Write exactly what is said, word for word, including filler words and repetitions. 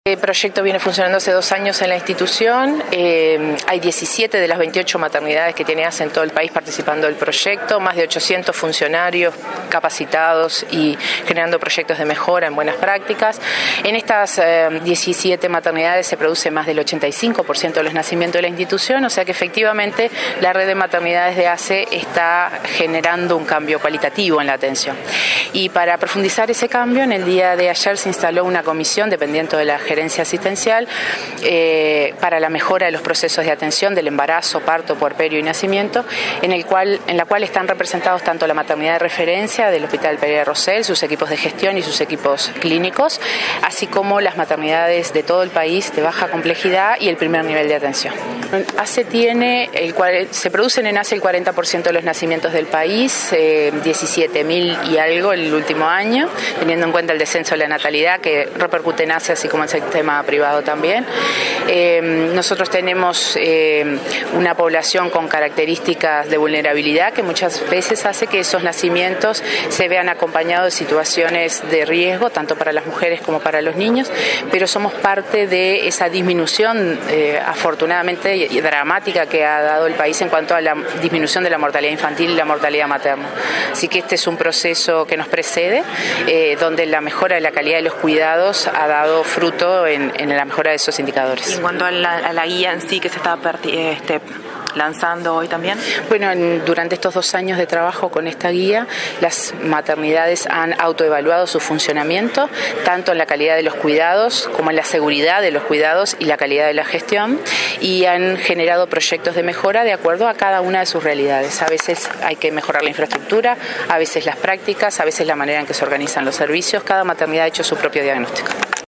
El proyecto viene funcionando hace dos años en la institución. Eh, hay diecisiete de las veintiocho maternidades que tiene A C E en todo el país participando del proyecto, más de ochocientos funcionarios capacitados y generando proyectos de mejora en buenas prácticas. En estas eh, diecisiete maternidades se produce más del ochenta y cinco por ciento de los nacimientos de la institución, o sea que efectivamente la red de maternidades de A C E está generando un cambio cualitativo en la atención. Y para profundizar ese cambio, en el día de ayer se instaló una comisión dependiente de la gerencia asistencial eh, para la mejora de los procesos de atención del embarazo, parto, puerperio y nacimiento, en el cual en la cual están representados tanto la maternidad de referencia del Hospital Pereira Rosell, sus equipos de gestión y sus equipos clínicos, así como las maternidades de todo el país de baja complejidad y el primer nivel de atención. A C E tiene el cual se producen en A C E el cuarenta por ciento de los nacimientos del país, eh, diecisiete mil y algo el último año, teniendo en cuenta el descenso de la natalidad que repercute en A C E así como en el tema privado también. Eh, nosotros tenemos eh, una población con características de vulnerabilidad que muchas veces hace que esos nacimientos se vean acompañados de situaciones de riesgo, tanto para las mujeres como para los niños, pero somos parte de esa disminución eh, afortunadamente y dramática que ha dado el país en cuanto a la disminución de la mortalidad infantil y la mortalidad materna. Así que este es un proceso que nos precede, eh, donde la mejora de la calidad de los cuidados ha dado fruto en, en la mejora de esos indicadores. Y en cuanto a la, a la guía en sí que se está este, lanzando hoy también. Bueno, en, durante estos dos años de trabajo con esta guía, las maternidades han autoevaluado su funcionamiento, tanto en la calidad de los cuidados como en la seguridad de los cuidados y la calidad de la gestión, y han generado proyectos de mejora de acuerdo a cada una de sus realidades. A veces hay que mejorar la infraestructura, a veces las prácticas, a veces la manera en que se organizan los servicios. Cada maternidad ha hecho su propio diagnóstico.